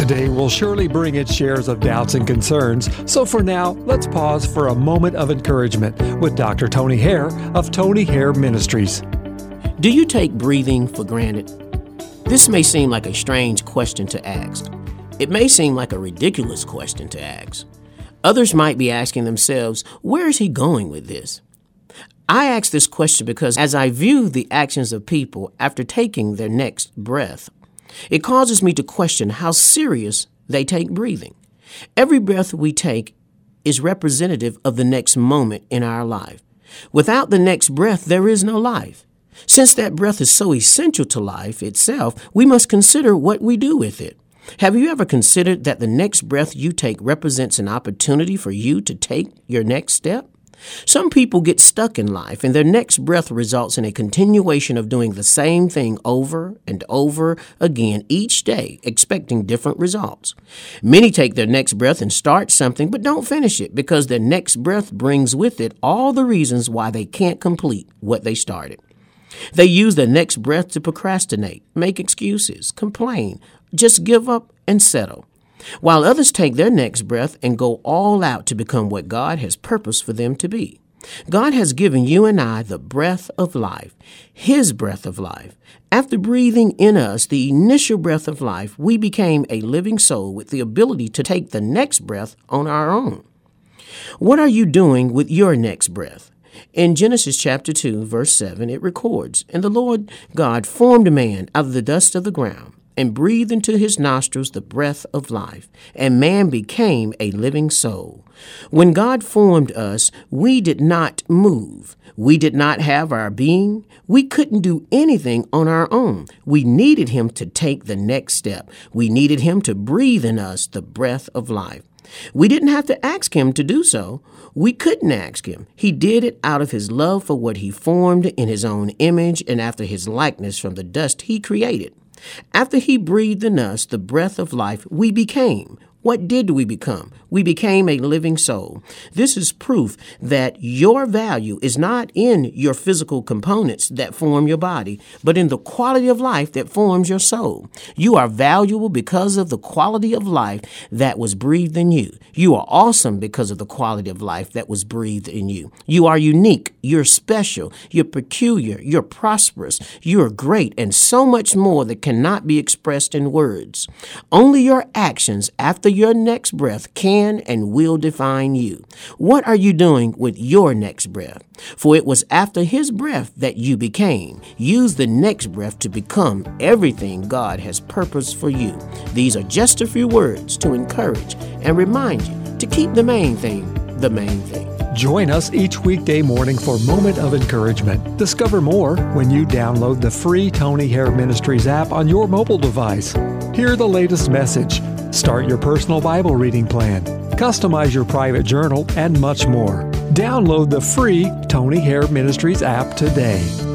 Today will surely bring its shares of doubts and concerns, so for now, let's pause for a moment of encouragement with Dr. Tony Hare of Tony Hare Ministries. Do you take breathing for granted? This may seem like a strange question to ask. It may seem like a ridiculous question to ask. Others might be asking themselves, where is he going with this? I ask this question because as I view the actions of people after taking their next breath, it causes me to question how serious they take breathing. Every breath we take is representative of the next moment in our life. Without the next breath, there is no life. Since that breath is so essential to life itself, we must consider what we do with it. Have you ever considered that the next breath you take represents an opportunity for you to take your next step? Some people get stuck in life, and their next breath results in a continuation of doing the same thing over and over again each day, expecting different results. Many take their next breath and start something, but don't finish it because their next breath brings with it all the reasons why they can't complete what they started. They use their next breath to procrastinate, make excuses, complain, just give up and settle. While others take their next breath and go all out to become what God has purposed for them to be. God has given you and I the breath of life, His breath of life. After breathing in us the initial breath of life, we became a living soul with the ability to take the next breath on our own. What are you doing with your next breath? In Genesis chapter 2, verse 7, it records, "And the Lord God formed man out of the dust of the ground, and breathed into his nostrils the breath of life, and man became a living soul." When God formed us, we did not move. We did not have our being. We couldn't do anything on our own. We needed Him to take the next step. We needed Him to breathe in us the breath of life. We didn't have to ask Him to do so. We couldn't ask Him. He did it out of His love for what He formed in His own image and after His likeness from the dust He created. After He breathed in us the breath of life, we became. What did we become? We became a living soul. This is proof that your value is not in your physical components that form your body, but in the quality of life that forms your soul. You are valuable because of the quality of life that was breathed in you. You are awesome because of the quality of life that was breathed in you. You are unique. You're special. You're peculiar. You're prosperous. You're great, and so much more that cannot be expressed in words. Only your actions after your next breath can and will define you. What are you doing with your next breath? For it was after His breath that you became. Use the next breath to become everything God has purposed for you. These are just a few words to encourage and remind you to keep the main thing the main thing. Join us each weekday morning for Moment of Encouragement. Discover more when you download the free Tony Hare Ministries app on your mobile device. Hear the latest message. Start your personal Bible reading plan. Customize your private journal and much more. Download the free Tony Hare Ministries app today.